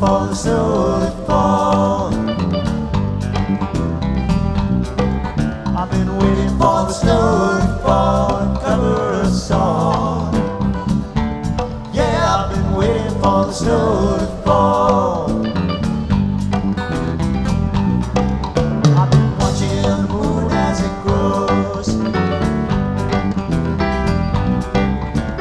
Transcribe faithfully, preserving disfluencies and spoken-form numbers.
for the snow to fall. I've been waiting for the snow to fall and cover us all. Yeah, I've been waiting for the snow to